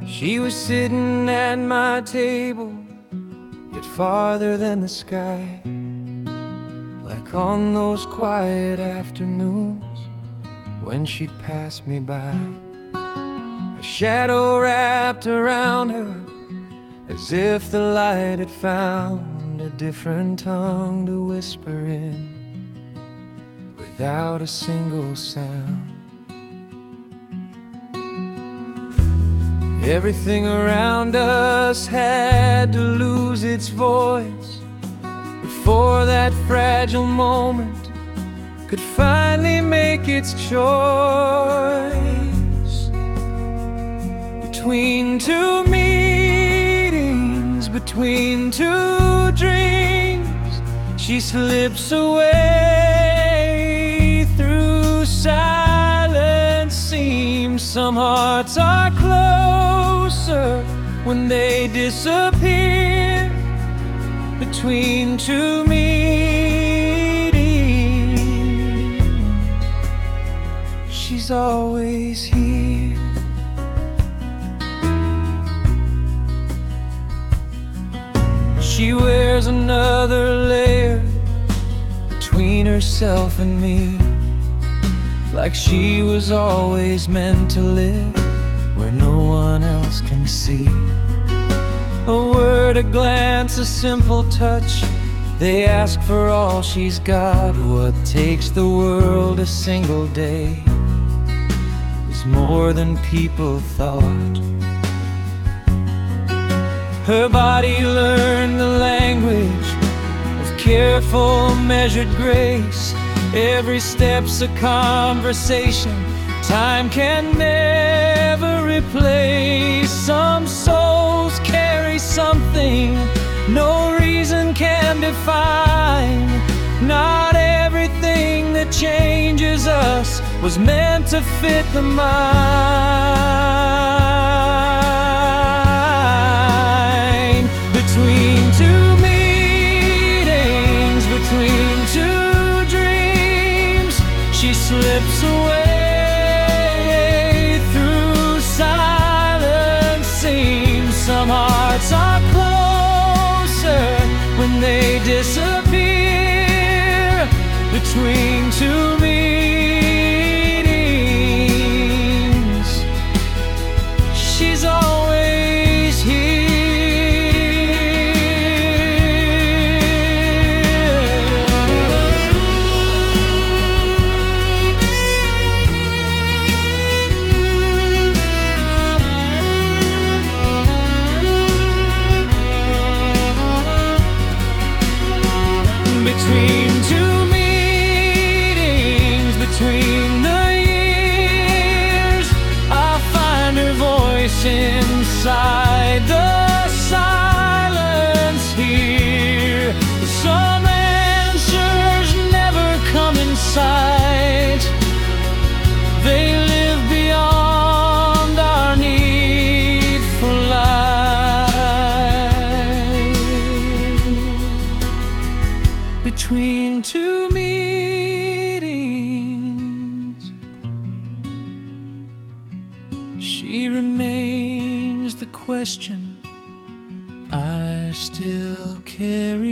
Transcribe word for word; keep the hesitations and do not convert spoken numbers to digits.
She was sitting at my table, yet farther than the sky, like on those quiet afternoons when she'd pass me by. A shadow wrapped around her, as if the light had found a different tongue to whisper in, without a single sound. Everything around us had to lose its voice before that fragile moment could finally make its choice. Between two meetings, between two dreams, she slips away through silent seams. Some hearts are closer when they disappear between two meetings. She's always here. She wears another layer between herself and me, like she was always meant to live where no one else can see. A word, a glance, a simple touch, they ask for all she's got. What takes the world a single day is more than people thought. Her body learned the language of careful, measured grace. Every step's a conversation time can never replace. Some souls carry something no reason can define. Not everything that changes us was meant to fit the mind. Between two meetings, between two dreams, she slips away through silent seams. Some hearts are closer when they disappear between two meetings. She's always here. Between two meetings, between the years, I'll find her voice inside the silence here. Some answers never come in sight. They live beyond our need for life. Between two meetings, she remains the question I still carry.